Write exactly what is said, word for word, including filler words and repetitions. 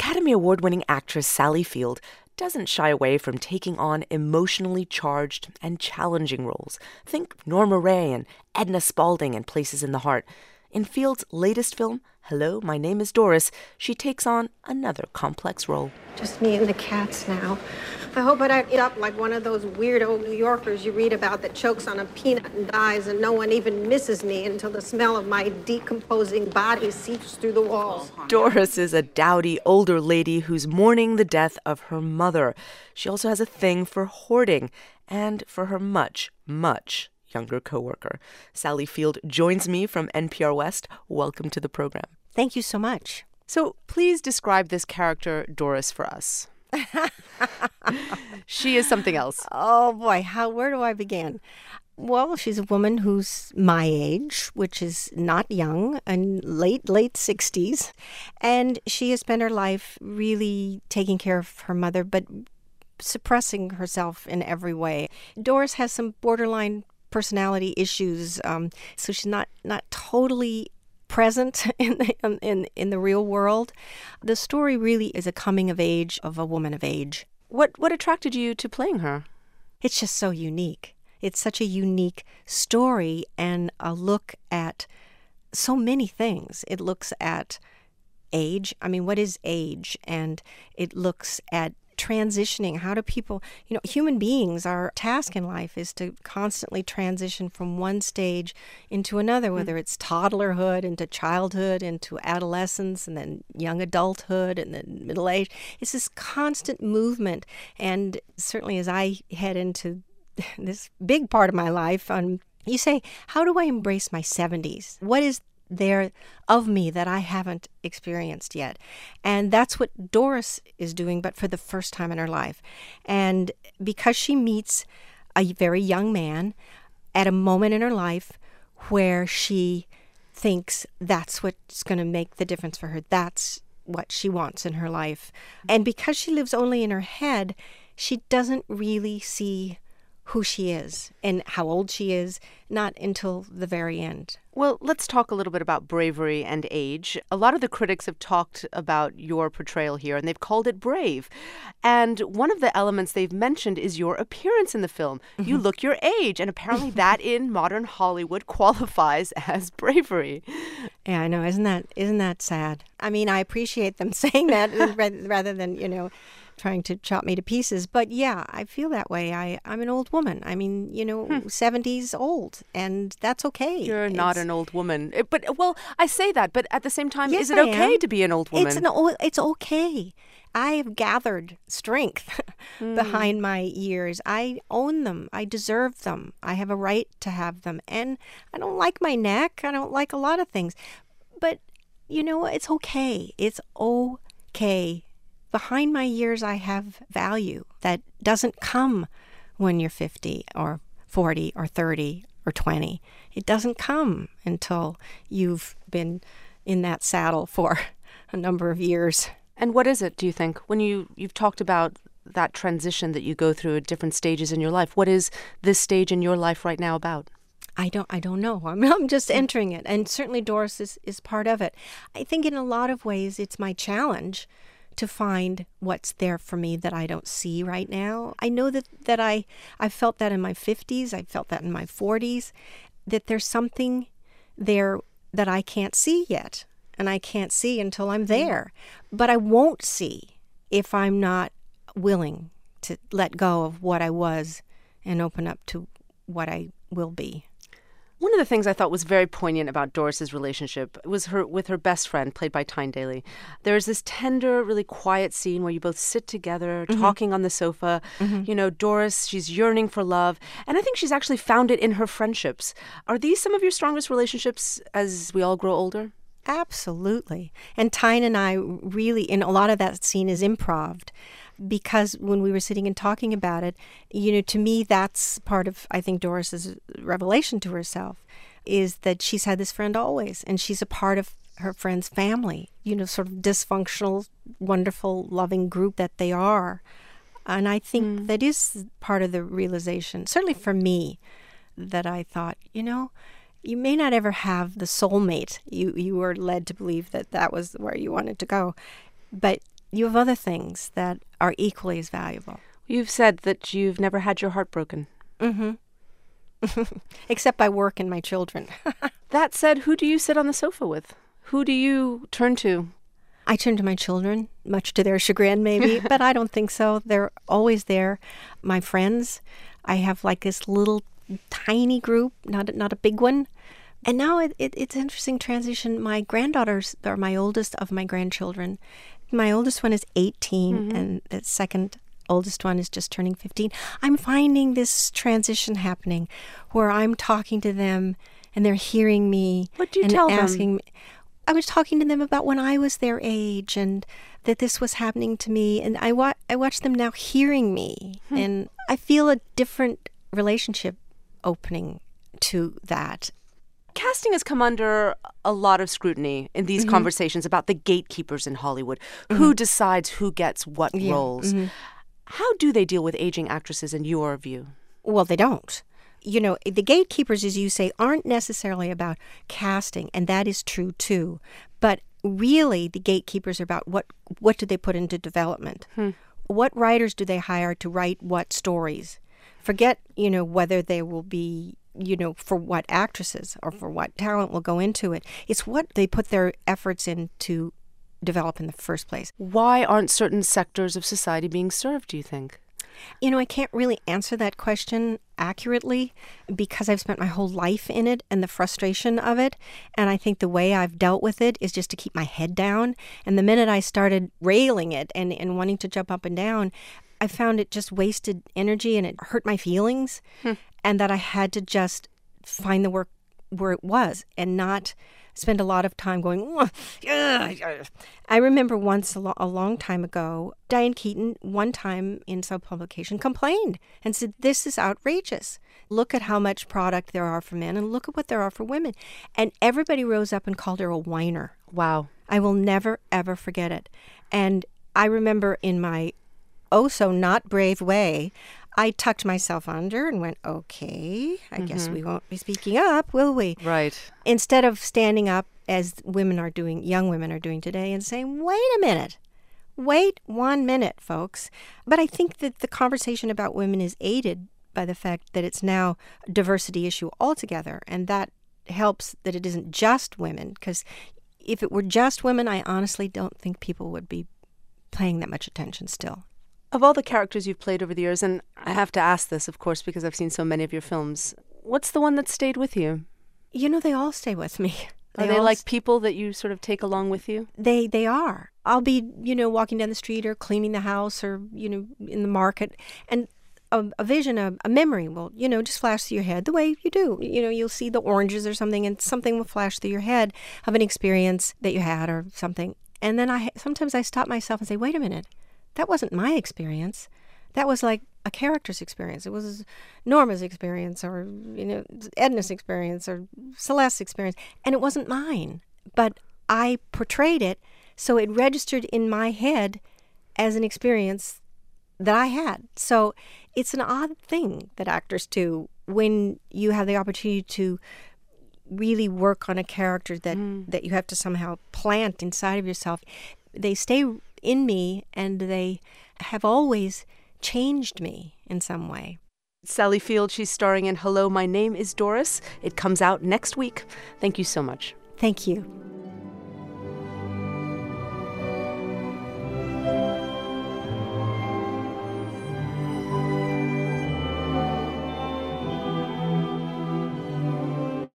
Academy Award-winning actress Sally Field doesn't shy away from taking on emotionally charged and challenging roles. Think Norma Ray and Edna Spalding in Places in the Heart. In Field's latest film, Hello, My Name is Doris, she takes on another complex role. Just me and the cats now. I hope I don't end up like one of those weirdo New Yorkers you read about that chokes on a peanut and dies, and no one even misses me until the smell of my decomposing body seeps through the walls. Doris is a dowdy older lady who's mourning the death of her mother. She also has a thing for hoarding and for her much, much younger coworker. Sally Field joins me from N P R West. Welcome to the program. Thank you so much. So please describe this character, Doris, for us. She is something else. Oh, boy. How? Where do I begin? Well, she's a woman who's my age, which is not young, and late, late sixties. And she has spent her life really taking care of her mother, but suppressing herself in every way. Doris has some borderline personality issues, um, so she's not, not totally present in the, in, in the real world. The story really is a coming of age of a woman of age. What what attracted you to playing her? It's just so unique. It's such a unique story and a look at so many things. It looks at age. I mean, what is age? And it looks at transitioning. How do people, you know, human beings, our task in life is to constantly transition from one stage into another, whether it's toddlerhood into childhood, into adolescence, and then young adulthood, and then middle age. It's this constant movement. And certainly as I head into this big part of my life, um, you say, how do I embrace my seventies? What is there of me that I haven't experienced yet? And that's what Doris is doing, but for the first time in her life. And because she meets a very young man at a moment in her life where she thinks that's what's going to make the difference for her, that's what she wants in her life. And because she lives only in her head, she doesn't really see who she is and how old she is, not until the very end. Well, let's talk a little bit about bravery and age. A lot of the critics have talked about your portrayal here, and they've called it brave. And one of the elements they've mentioned is your appearance in the film. Mm-hmm. You look your age, and apparently that in modern Hollywood qualifies as bravery. Yeah, I know. Isn't that isn't that sad? I mean, I appreciate them saying that rather than, you know, trying to chop me to pieces. But yeah, I feel that way. I, I'm an old woman. I mean, you know, hmm. seventies old, and that's okay. You're it's, not an old woman. But, well, I say that, but at the same time, yes, is it I okay am. to be an old woman? It's, an, it's okay. I have gathered strength mm. behind my years. I own them. I deserve them. I have a right to have them. And I don't like my neck. I don't like a lot of things. But, you know, it's okay. It's okay. Behind my years, I have value that doesn't come when you're fifty or forty or thirty or twenty. It doesn't come until you've been in that saddle for a number of years. And what is it, do you think, when you, you've talked about that transition that you go through at different stages in your life? What is this stage in your life right now about? I don't I don't know. I'm, I'm just entering it. And certainly Doris is, is part of it. I think in a lot of ways it's my challenge to find what's there for me that I don't see right now. I know that, that I, I felt that in my fifties. I felt that in my forties, that there's something there that I can't see yet. And I can't see until I'm there. But I won't see if I'm not willing to let go of what I was and open up to what I will be. One of the things I thought was very poignant about Doris's relationship was her with her best friend, played by Tyne Daly. There's this tender, really quiet scene where you both sit together, mm-hmm. talking on the sofa. Mm-hmm. You know, Doris, she's yearning for love. And I think she's actually found it in her friendships. Are these some of your strongest relationships as we all grow older? Absolutely. And Tyne and I really, and a lot of that scene is improv. Because when we were sitting and talking about it, you know, to me, that's part of, I think, Doris's revelation to herself, is that she's had this friend always, and she's a part of her friend's family, you know, sort of dysfunctional, wonderful, loving group that they are. And I think mm. that is part of the realization, certainly for me, that I thought, you know, you may not ever have the soulmate. You, you were led to believe that that was where you wanted to go. But you have other things that are equally as valuable. You've said that you've never had your heart broken. Mm-hmm. Except by work and my children. That said, who do you sit on the sofa with? Who do you turn to? I turn to my children, much to their chagrin maybe, but I don't think so. They're always there. My friends, I have like this little tiny group, not, not a big one. And now it, it, it's an interesting transition. My granddaughters are my oldest of my grandchildren. My oldest one is eighteen, mm-hmm. and the second oldest one is just turning fifteen. I'm finding this transition happening where I'm talking to them and they're hearing me. What do you and tell asking them? Me. I was talking to them about when I was their age and that this was happening to me. And I, wa- I watch them now hearing me. Hmm. And I feel a different relationship opening to that. Casting has come under a lot of scrutiny in these mm-hmm. conversations about the gatekeepers in Hollywood. Mm-hmm. Who decides who gets what yeah. roles? Mm-hmm. How do they deal with aging actresses in your view? Well, they don't. You know, the gatekeepers, as you say, aren't necessarily about casting, and that is true too. But really, the gatekeepers are about what what do they put into development? Hmm. What writers do they hire to write what stories? Forget, you know, whether they will be, you know, for what actresses or for what talent will go into it. It's what they put their efforts into develop in the first place. Why aren't certain sectors of society being served, do you think? You know, I can't really answer that question accurately because I've spent my whole life in it and the frustration of it. And I think the way I've dealt with it is just to keep my head down. And the minute I started railing it and, and wanting to jump up and down, I found it just wasted energy and it hurt my feelings. Hmm. And that I had to just find the work where it was and not spend a lot of time going, ugh, ugh. I remember once a, lo- a long time ago, Diane Keaton, one time in some publication, complained and said, this is outrageous. Look at how much product there are for men and look at what there are for women. And everybody rose up and called her a whiner. Wow. I will never, ever forget it. And I remember in my oh so not brave way, I tucked myself under and went, okay, I mm-hmm. guess we won't be speaking up, will we? Right. Instead of standing up as women are doing, young women are doing today and saying, wait a minute, wait one minute, folks. But I think that the conversation about women is aided by the fact that it's now a diversity issue altogether. And that helps that it isn't just women, because if it were just women, I honestly don't think people would be paying that much attention still. Of all the characters you've played over the years, and I have to ask this, of course, because I've seen so many of your films, what's the one that stayed with you? You know, they all stay with me. They are they like st- people that you sort of take along with you? They they are. I'll be, you know, walking down the street or cleaning the house or, you know, in the market, and a, a vision, a, a memory will, you know, just flash through your head the way you do. You know, you'll see the oranges or something, and something will flash through your head of an experience that you had or something. And then I sometimes I stop myself and say, wait a minute. That wasn't my experience. That was like a character's experience. It was Norma's experience or, you know, Edna's experience or Celeste's experience. And it wasn't mine. But I portrayed it, so it registered in my head as an experience that I had. So it's an odd thing that actors do when you have the opportunity to really work on a character that, mm. that you have to somehow plant inside of yourself. They stay in me, and they have always changed me in some way. Sally Field, she's starring in Hello, My Name is Doris. It comes out next week. Thank you so much. Thank you.